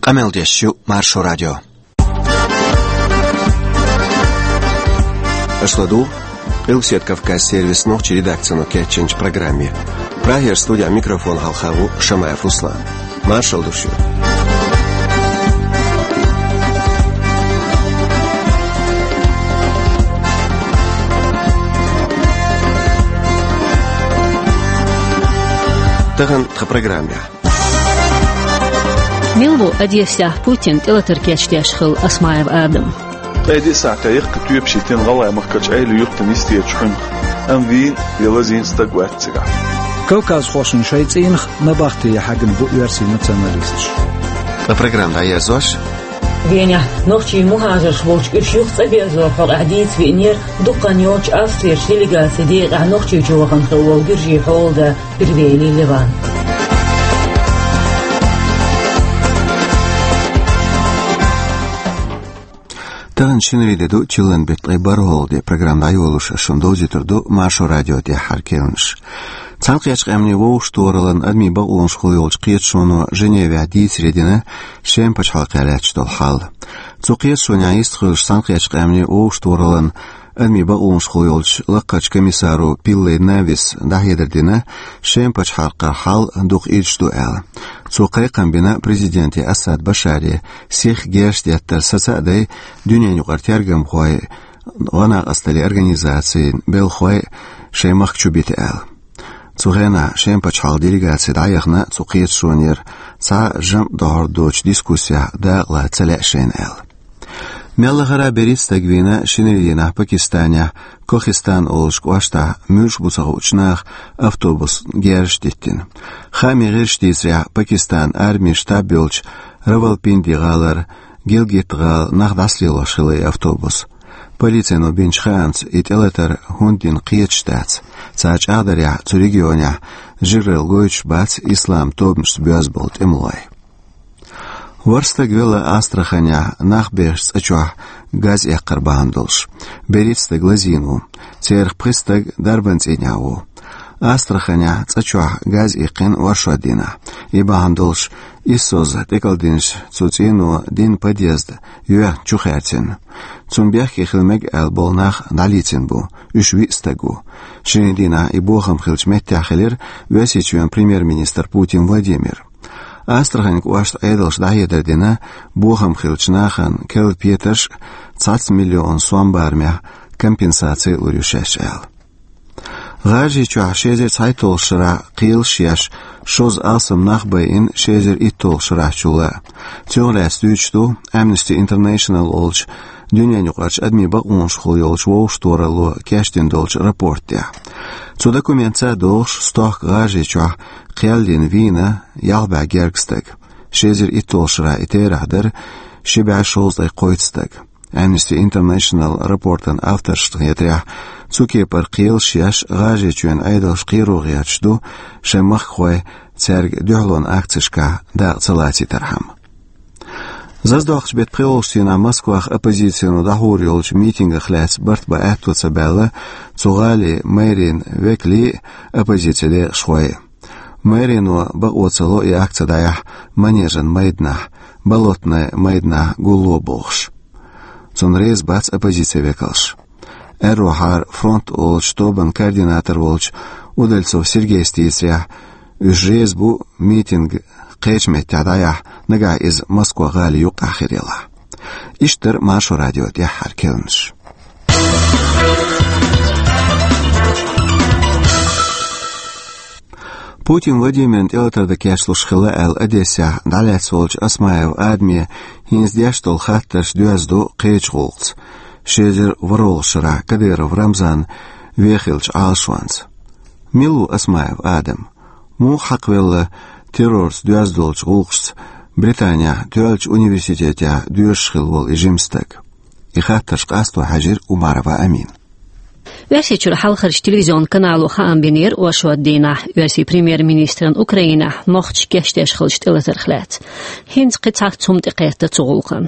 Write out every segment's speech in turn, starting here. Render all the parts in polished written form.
Qameldeshu Marsho Radio. Ашладу, Илсет Кавказ сервис ночи редакцию Кетченч программе. Прагер студия микрофон Халхаву Шамаев Руслан. Маршал душу. Таган в программе. Милву Одесса Путин телатыркечтяшхыл Асмаев Адам. هذه ساعتين كتير بشيتين غلا مركز عيل يقطن يستيجحن أمين يلازين استقوات سجع. كوكاز خوشن شيء ما بختي حق البؤيرسي نتمارسش. البرنامج ده يزوج. Веня, ночи мухажер шволч ишюх цабезо фарадит венер дуканёч австрия делегация де ночи жуган хол гиржи холда первели Ливан. Таган шинриdedu чилен бет айбаролде программа айолуш шондозитерду Маршо радио де харкелнш. Цанқяч эмни воушторлан адми багулон шхолёлч қиетшону Женеве ди средина шем пачхалқалач толхал. Цуқиет шоняист хылш цанқяч эмни воушторлан адми багулон шхолёлч лақач комиссару Пилле Навис дахедердина шем пачхалқа хал дуқ ичду эл. Цуқай камбина президенти Асад Башари сих гештяттар сасадай дүния юқартяргам хой ғана астали организации бел хой шемах чубит эл. Цугена шемпачхал делегация даяхна цуқиет шонер ца жам дордоч дискуссия да ла целешен эл. Меллахара беристагвина шинеридина Пакистания Кохистан олшк вашта мюш буцагучнах автобус герштиттин. Хами герштисря Пакистан армия штабелч Равалпиндигалар Гилгитгал нахдаслилашилый автобус. Полиция но бинчханц и телетер хундин қиетштац. Цач адаря цу регионя жирел гойч бац ислам тобнш бязболт эмлой. Варстагвела Астраханя нахбеш цачуа газ яққар баандолш. Беритстаг лазину. Церх пристаг дарбанценяу. Астраханя цачуа газ иқин варшуадина. И баандолш иссоз текалдинш цуцину дин подъезд юя чухатин. Цумбяхи хилмег алболнах далитинбу. Ушви стагу. Шинедина и бохам хилчметтяхилер весичуян премьер-министр Путин Владимир. Астрахань куашт айдалш дахедердина бухам хилчнахан Кел Петерш 30 миллион суамбармя компенсации лурюшешел. Гажи чуа шезер цайтолшра қиылшияш шоз алсым нахбайын шезер иттолшра чула. Тёгля стючту Amnesty International олч дүния нюқарч адми бағуын шхол елч воушторалу кештин долч рапортя. Цу документца долш стох гажи чуа қиялдин вина ялба гергстаг. Шезер иттолшра итерадыр шибя шоздай қойцтаг. Amnesty International рапортан авторштығетря цуке пар қиыл шияш ғажи чуен айдалш қируғиячду шемах хой церг дюхлон акцишка да цалати тархам. Заздохч бет прилошсина Москвах оппозицияну дахуриолч митингах лец бартба әттуца бәлі цуғали мэрин векли оппозицияле шхой. Мэрину бағуцало и акциядаях манежен майдна, болотная майдна гуло болш. Цунрейз бац оппозиция векалш. Эрухар фронт олч тобан координатор олч Удальцов Сергей Стисря ужрез бу митинг қечмет тадая нага из Москва гали юк ахирила. Иштер Маршо радио де харкелнш. Путин Владимир телетер кешлуш хила эл Одесса далец олч Асмаев адми хинздяштол хатташ дюазду қечгулц. Шезер Воролшира Кадыров Рамзан Вехилч Алшванц. Милу Асмаев Адам. Му хаквелла террорс дюаздолч гулкс Британия Тюэлч университетя дюшхил вол ижимстак. И хатташ қасту Хажир Умарова Амин. Версия чур халхарч телевизион каналу Хаамбинир Уашуаддина версия премьер-министрен Украина нохч кештеш хилч телезерхлет. Хинц қицах цумт иқетта цугулқан.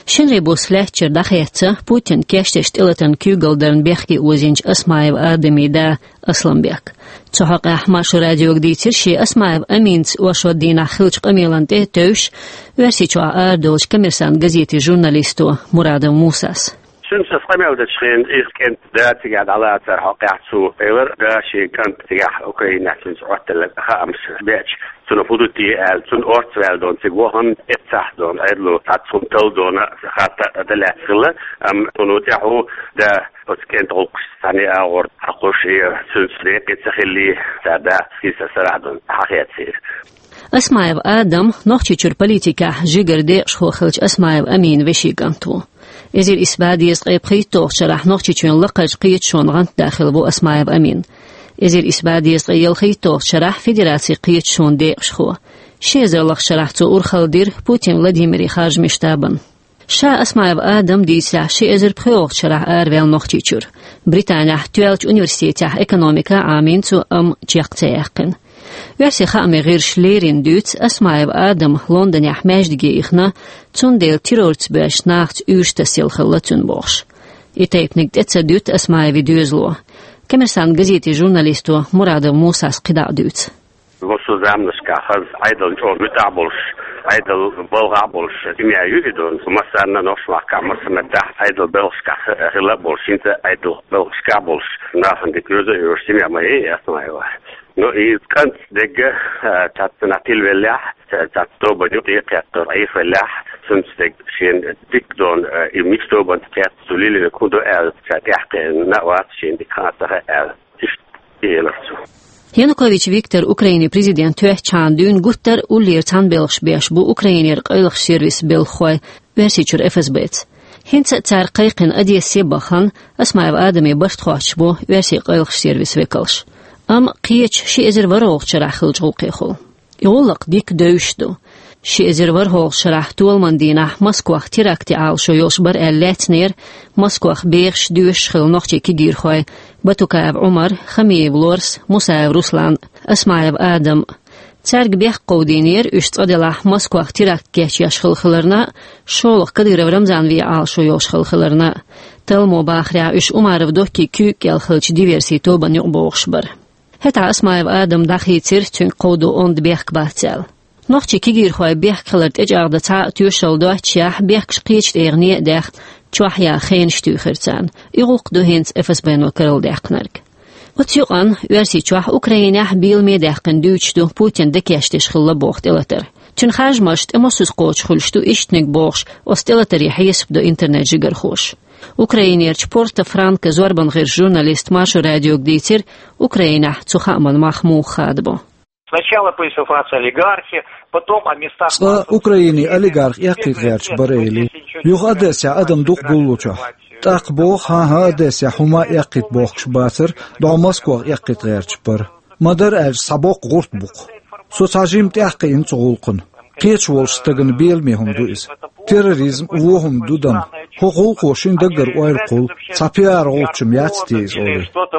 Šinri būs flečer daheca Putin keštešt ilatan kügaldern bexki uzinč Asmaev Ademi da Aslanbek. Çohaq ahmaşu radyo gditir şi Asmaev Amins oşodina xilç qamilante tövş versi çoğa ardolş Kommersant gazeti jurnalistu Muradov Musas. Sinds het gemiddelde schijn is kent dat ik aan alle ter haqqat zo over dat je kan ja Oekraïne sinds ortelijk gaams beetje toen op het die toen ortwel dan zich gewoon het zag dan uitlo dat zo'n tel dan gaat de laatste toen het ja hoe de het kent ook staan ja or haqqoshir sinds het zich dat is het dan haqqat zeer Asmaev Adam nochtchur politika jigerde shkhokhlch Asmaev Amin veshigantu Ezir isbadiyes qeybqiytoq sharah nochtchun laqaj qiyt shongan dakhil bu Asmaev Amin Ezir isbadiyes qeylqiytoq sharah federasi qiyt shon deqshkho shezerlaq sharah tu urkhaldir Putin Vladimir Khajmishtaban Sha Asmaev Adam disla shezir qeyoq sharah arvel nochtchur Britaniya Twelch Universitetah ekonomika amin tu chiqtayaqin Versi xame g'irshlerin duts Asmaev Adam London yaxmajdige ixna tsundel tirorts bash nacht üstasil khallatun bosh. Itaypnik detsa dut Asmaev duzlo. Kommersant gazeti jurnalistu Muradov Musas qida duts. Vosuzamnska khaz aidal chor mutabolsh aidal bolgabolsh timya yudon masanna noshma kamasmada aidal belska relabolsh inta aidal belskabolsh nahan de kruze yursimya mai Asmaev No, je kan zeggen dat natuurlijk dat to bedoelt dat er even sinds de geen dik dan in mixtoban dat zullen kudo el dat echt na wat zien die kaarten el is heel zo. Yanukovych Viktor Ukraine president Tuechandun Gutter Ulirtan Belshbesh bu Ukrainer qayliq servis belxoy versichur FSBet. Hintsa tsar qayqin adiyasi baxan Asmaev Ademi baştxoch bu versi qayliq servis vekalsh. Am qiyach shi ezir varog charaxil jgulqixul. Yolaq dik dövüşdu. Shi ezir varog charah tuolmandina Moskvah tirakti al shoyosh bar elletner Moskvah beex düş xil noqchi kigirxoy Batukaev Umar Khamiyev Lors Musaev Ruslan Asmaev Adam Tsarg beex qowdiner üstqadilah Moskvah tirakt geç yaşxilxilirna şoloq Kadyrov Ramzanvi al shoyosh xilxilirna Talmo baxria üş Umarov dokki kük gelxilch diversi toban yuqboğşbar. Heta Asmaev Adam daxitir tün qowdu ond beex bahtsel. Noqchi kigirxoy beex qilert ejagda ta tüşoldo chah beex qiych erni dex chwahya khayn shtukhirtsan. Iruqdu hins FSB-no karaldaqnark. Otjuqan versi chwah Ukraina bilme daqin duchdu Putin de keshtish khilla boxt elater. Tün xajmasht emosus qoch khulshtu ishtnik box ostelater yahesbdo internet jigarxosh. Ukrainer Porta Franka Zorban g'ir jurnalist Mashu radio gditir Ukraina Цухаман Махмуд Хадбо. Сначала поясоваться олигархи, потом о местах... Украине олигарх яқит герч барели. Юх адеся адам дух буллуча. Так бог ха адеся хума яқит богш батыр, до Москва яқит герч бар. Мадар әж сабок гурт бук. Соцажим тяқин цугулқын. Qeç wolstagın belmehum duiz. Terrorizm uohum dudan. Huquq qoşun daggar oyrqul. Sapiyar olçum yatstiz olu.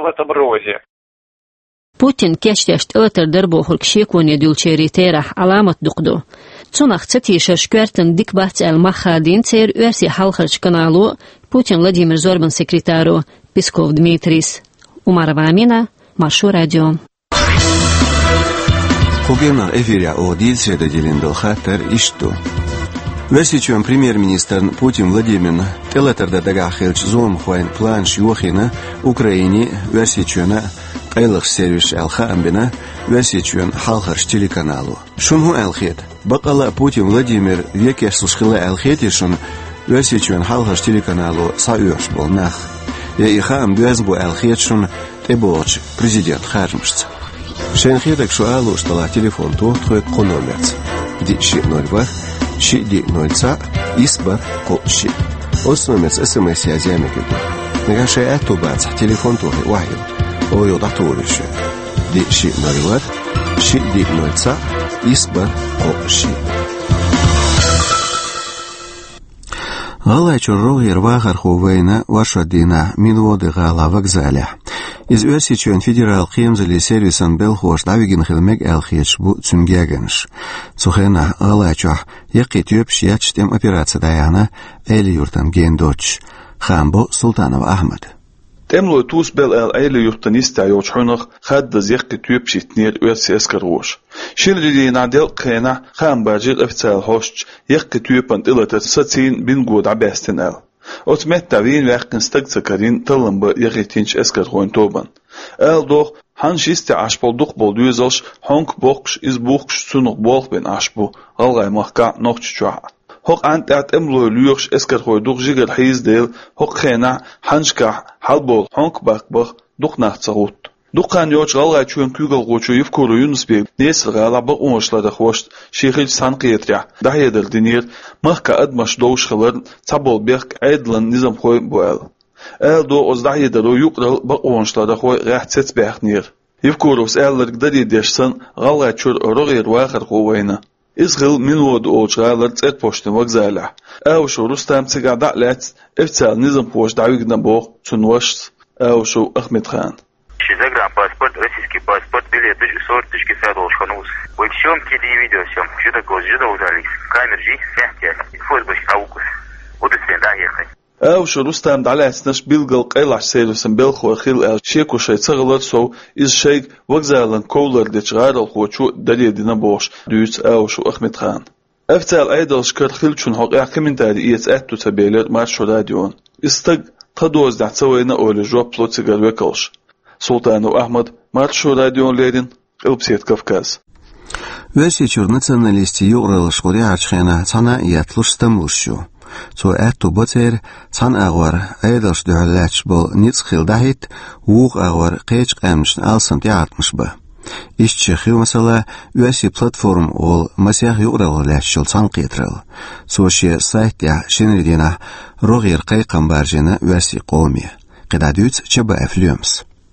Putin keşteşt ıtır darbohul kşekoni dülçeri terah alamat duqdu. Çunaq çatişa şkvertin dikbahts el mahadin tser versi halxarç kanalu Putin Vladimir Zorban sekretaru Peskov Dmitris. Umarova Amina, Marshu radio. Хугемнар эфиря о дилсреда делиндал хаттер ишту. Версичуем премьер-министр Путин Владимир телетерда дагахелч зом хуайн планш юхина Украине версичуена қайлық сервис алха амбина версичуен халхарш телеканалу. Шунху алхет. Бақала Путин Владимир векеш сушхила алхетишун версичуен халхарш телеканалу саюш болнах. Я ихам дуэзбу алхетшун тебоч президент хармшц. Шенхедек шуалу штала телефон тохтхой кономерц. Диши 02 ши ди 0 исба коши. Осмемец СМС язями гибу. Нагаше атубац телефон тохи вахил. Ойо датурышы. Диши 02 ши ди 0 исба коши. Галай чорроги рвахар хувейна ваша дина минводы гала вокзаля. Iz ösüçön federal qiyamzali servisan belxoş davigin xilmek elxiç bu tsüngegenş. Tsuxena alaçah yaqit yöpşiyaç tem operatsiyada yana eli yurtan gendoç. Xambo Sultanov Ahmed. Temlo tus bel eli yurtan istayoç xunaq xaddaz yaqit yöpşitnir ösi eskarwoş. Şilrili nadel qena xambajil oftsal hoş yaqit yöpan ilatat satsin bin god abestin el. Otmet davin vaqtin stagtsakarin talamba yaqitinç eskarwoyn toban. El doch hanşiste aşbolduq bolduyuzalş honk boqş iz boqş sunuq bolq ben aşbu algay mahka noqçuğa. Hoq ant at emlo luyux eskarwoyduq jigal hizdel hoq xena hanşka halbol honk baqbaq duq naxtsagut. Duqan yoç algay çön kügal qoçu yufkuru Yunusbek nesl galaba onşlada xoş şehil sanqiyetya dahedel dinir mahka admaş dowşxalar tabol berk aydlan nizam xoy boel. Eldo ozdahedel yuqral ba onşlada xoy rahtsets bexnir. Yufkurus ellerg dadideşsan galgay çör orogir waxar qowayna. İzgil minvod olçalar tset poştin vokzala. Evşu Rustam Tsigada lets eftsal nizam poş davigna boq çunwaş Evşu Ahmed Khan. Загран паспорт, российский паспорт, билет 40 долларов. Во всем теле и видео всем. Жида гос, жида удались. Камер жи, фехтель. Фозбаш аукус. Удостоверен, да, ехать. Evşu Rustam dalasnaş bilgal qaylaş servisin belxo xil el sheku shay tsaglar so iz shay vokzalan kovlar de çğaral xoçu daledina boş düz Evşu Ahmed Khan. Eftal aydal şkar xil çun hoq komentari iyet attu tabeler marşo radyon. İstag tadoz da tsawayna ole jop plotsigar vekalş. Sultanov Ahmed marşo radyonlerin Ilpset Kavkaz. Ösüçür nacionalisti yuqral şqori açxena sana yatlıştamlışu. So attu boter san agwar aydalş dühalaç bol nits xildahit uq agwar qeç qamşn alsam tiyatmış ba. İşçi xiv mesela üyesi platform ol masih yuqralaçıl san qetral. So şe saytya şenridina rogir qayqam barjena üyesi qowmi. Qidadüts çaba aflüms.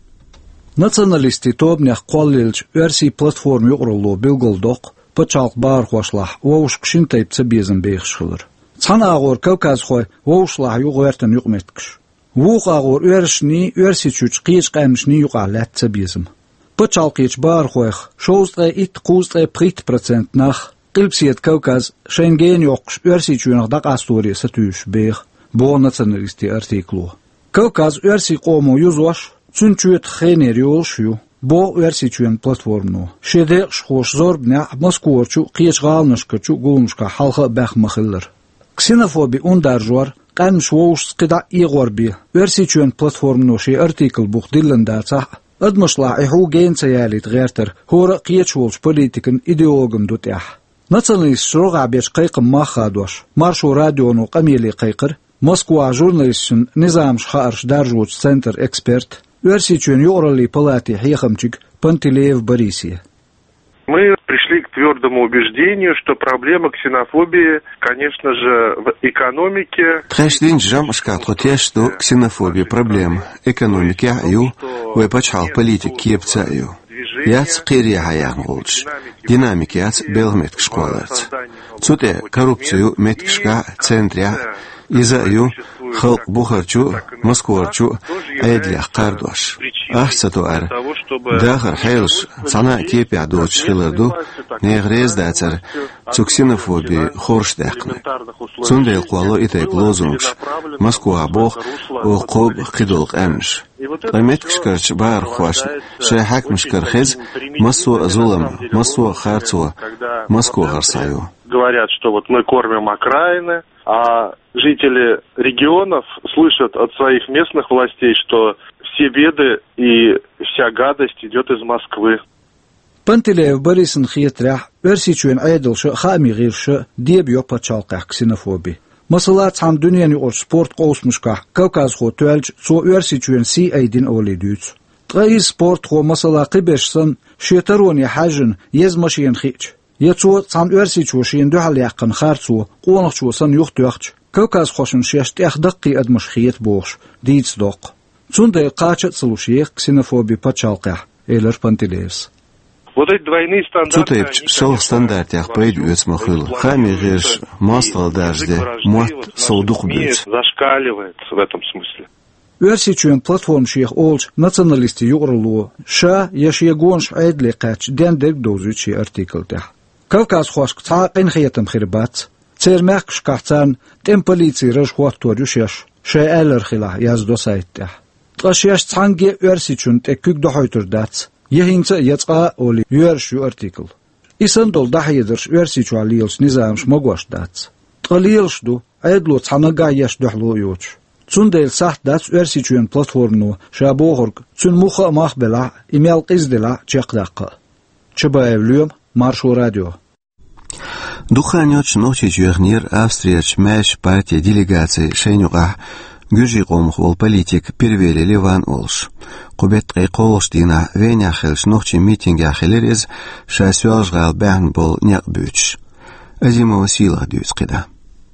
Nacionalisti tobnях qallilç üyesi platform yuqrallu bilgoldoq paçalq bar xoşlah ovuş qşintayp tsabezin beyxşılır. Sana ağır Kavkaz xoy oğuşlah yuğverten yuqmetkş. Vuq ağır üerşni üersiçüç qiç qamşni yuqalatsa bizim. Paçalqiç bar xoyx şoğuzda it quzda prit procent nax qilpsiyet Kavkaz Schengen yoqş üersiçünaq da qastoriyasa tüyüş bex bo nacionalisti artiklu. Kavkaz üersi qomu yuzwaş çünçüt xener yolşu bo üersiçün platformnu. Şede xoş zorbna Moskovçu qiç qalnışqçu gulnışqa halqa baxmaxılır. Ksenofobi undarjor qanmış woş qida igorbi versiçön platformno şey artikel buq dillendatsa admışla ihu gensayalit gərter hora qiyeçwolç politikin ideologum dutah nacionalist şroğa beş qayqım maxadoş marşo radyonu qameli qayqır Moskva jurnalistin nizam şharş darjuç center ekspert versiçön yorali palati hiyxamçik Pantileev Borisiy. Мы пришли к твердому убеждению, что проблема ксенофобии, конечно же, в экономике. Тхэшдин жам шкатлотеш до ксенофобии проблем экономики аю, вепачал политик кепца аю. Яц қирия хаян олч. Динамики яц белметк школарц. Цуте коррупцию меткшка центря иза аю халк бухарчу, москворчу айдлях кардош. Ахсатуар дахар хайлш цана кепя доч хиларду негрез дацар цуксинофобии хорш дакны. Цундел квало итек лозунгш Москва бог оqob qidolq amsh. Qametkshkarch bar khosh shayhak mshkarkhiz masso azulам, masso khartso, Москва гарсаю. Говорят, что вот мы кормим окраины, а жители регионов слышат от своих местных властей, что все беды и вся гадость идет из Москвы. Pantileev Borisiy xiyetrah versiçün aydılşı xami girşi debyo paçalqaq ksenofobi. Mesela tam dünyanı or sport qowsmuşqa Kavkaz xo tölç so versiçün si aydin olidyuts. Tqay sport xo mesela qibeşsan şetaroni hajın yezmaşin xiç. Yetso tam versiçü şin duhal yaqın xartso qonaqçu san yoxtuyaqç. Kavkaz xoşun şeşt yaxdaqi admış xiyet boğş diits doq. Цунда qaçat слушаек ксенофоби paçalqaq eler Pantilevs. Вот эти двойные стандарты. Цутепч шел стандартях пройдёт махыл. Хами геш мастал дажде мот солдух бит. Зашкаливает в этом смысле. Версичуен платформ шех олж националисти юрлу ша яшьегонш айдли кач дендек дозучи артиклдах. Кавказ хошк цаaqin хиятам хирбат цермак шкахцан тем полиции рашхуатторюшеш ша алерхила яздо сайттах. Ташяш цанги версичун теккүк дохойтордац ехинца яцqa оли юершу артикл. Исандол дахйедерш версичуалиелс низамш могвашдац. Тqalielshdu айдлу цанага яш дохлу юч. Цундел сахдац версичуен платформу шабохорг цун муха махбела имел қиздела чеқдақа. Чабаевлюем Маршу радио. Духанёч ночи жуернир Австрияч мяш партия делегации шейнюға гүжи қомхол политик первели Ливан олш. Кубет қиқолштина веняхелш ночи митингяхелерез шасуажғал бән бол някбүч. Азимова сила дюцқида.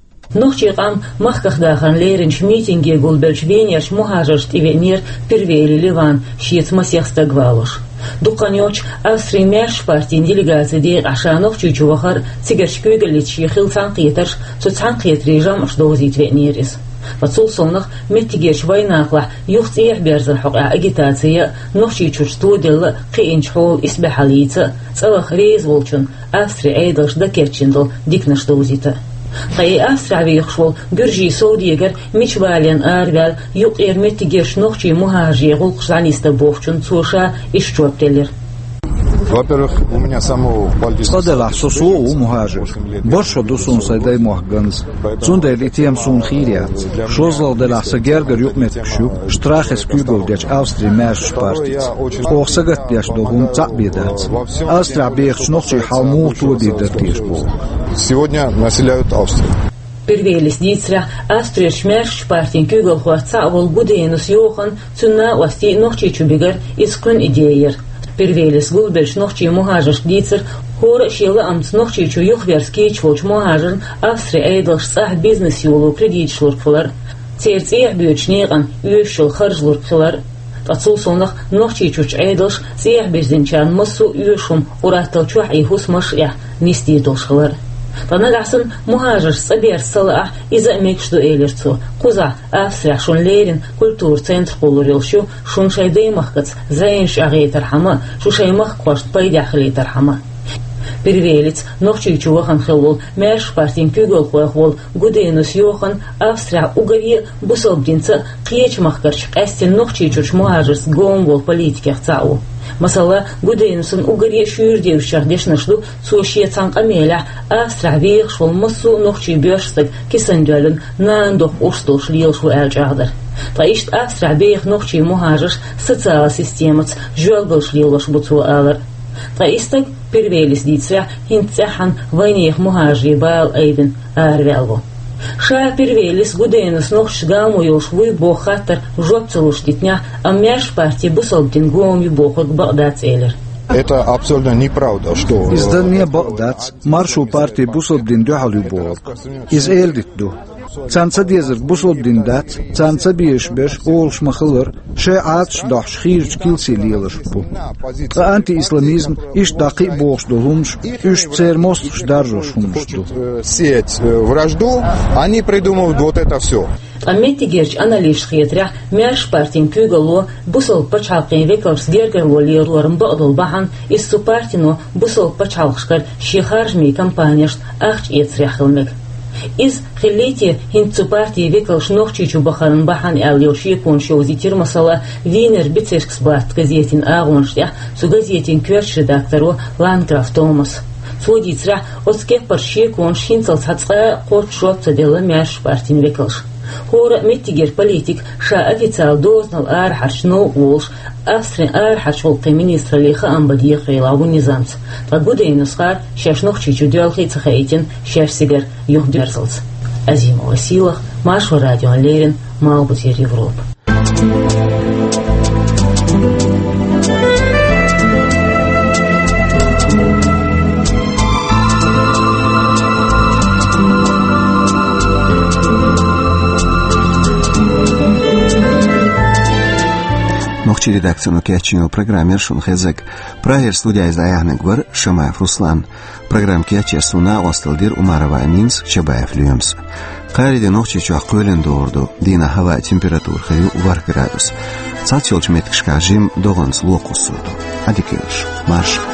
Нохчи қам махкахдахан леринч митинге гулбелч веняш мухажаш тивенир первели Ливан шиец масяхстагвалуш. Дуканёч Австрия мяш партия делегации де ашанох чучувахар цигершкюгелит шихил цанқиетарш со цанқиет режам шдозит венирис. Пацул сонах меттигерш вайнақла юхцех берзер хуqa агитация нохчи чучту дел қиинчхол исбахалица цалах рейз волчун Австрия айдалш да керчиндл дикнаш дозита. Қай Австрия вихшол гүржи саудиегер мичвален арвал юқ эрметтигерш нохчи мухажи гулқшаниста бохчун цуша ишчоптелер. Во-первых, у меня самого политического... Скадела сосуу мухажир. Боршо дусун сайдай мухганз. Цундел и тем сун хириат. Шозлал дела сагергер юкметкшу. Штрахес кюгл деч Австрии мяш партиц. Охсагат деш долгун цакбедац. Австрия бехч нохчи халму туди дертишбу. Сегодня населяют Австрию. Первелис дицря Австрия шмерш партин кюгл хуаца вол гуденус йохан цунна васти нохчи чубигер искрен идеер. Первелис гулбельш нохчи мухажаш дицер хора шила амц нохчи чу юхверский чвоч мухажан Австрия эйдлш сах бизнес юлу кредит шлуркфлар. Церцех бючнеган юшил харжлуркфлар. Тацул сонах нохчи чуч эйдлш цех бездинчан массу юшум уратал чух ихус машья нести долшхлар. Танагасан мухажаш сабер сала иза мекшду эйлерцу. Куза Австрия шун лерин культур-центр полурилшу шун шайдеймахкац заинш агейтархама шушаймах квашт пайдяхлейтархама. Первелец нохчи чувахан хелвол мяш партин кюгл хуахвол гуденус йохан Австрия угави бусолбдинца қиечмахкарч әстен нохчи чуч мухажаш гомвол политикях цау. Масала гуденусын угари шүрдеушах дешнашлу цушие цанқамеля Австрия вейхшвол массу нохчи бёшстаг кисандюалын нандох урстолш лилшу әлжағдар. Таишт Австрия бейх нохчи мухажаш социал системац жуалгалш лилваш буцу алар. Таистаг первелис дицря хинцехан вайнех мухажи баал айден арвялву. Ша первелис гуденус нохч гаму юшвуй бохаттар жопцелуш дитня, а мяш партии бусалдин гом юбохот багдац элер. Это абсолютно неправда, что... Издание багдац маршу партии бусалдин дюхал юбохот. Из элдитду. Цанца дезер бусалдин дат, цанца биешбеш олш махалар, ше адш дохш хирч килси лилашпу. Антиисламизм иш дақи бохш долумш, иш цермост шдаржош хумшту. Сеть вражду, они придумывают вот это все. Аметтигерч аналиш хиетря мяш партин кюгало бусал пачалқин векалс гергерло лиерлорм бадал бахан иссу партино бусал пачалқшкар шихаржми компанияшт ахч ецряхылмек. Из хилити хинцу партии векалш нохчичу бахарын бахан әлеуши коншоузитир масала Винер бицешксбат газетин агонштя су газетин кверш редактору Ландграф Томас. Сводицря отскепар ши конш хинцал цацка қорчшоп цадела мяш партин векалш. Хора меттигер политик ша официал дознал архарш но волш Австрия архарш волқи министра лиха амбадия хейлаву низамц. Тагудей нусхар шаш нохчичу дюалхи цахаитин шаш сигар юх дерзалц. Азимова силах, Машу радио Лерин, Малбутер Европа. Нохчи редакцияну кячину программер Шунхезек. Прагер студия издаягник вар Шамаев Руслан. Программ кячер суна Осталдир Умарова Аминс Чабаев Люемс. Қариде нохчи чуах көлін доорду. Дина хава температур хаю вар градус. Цат елч меткшка жим доғанс лоқус суду. Адикелш. Марш.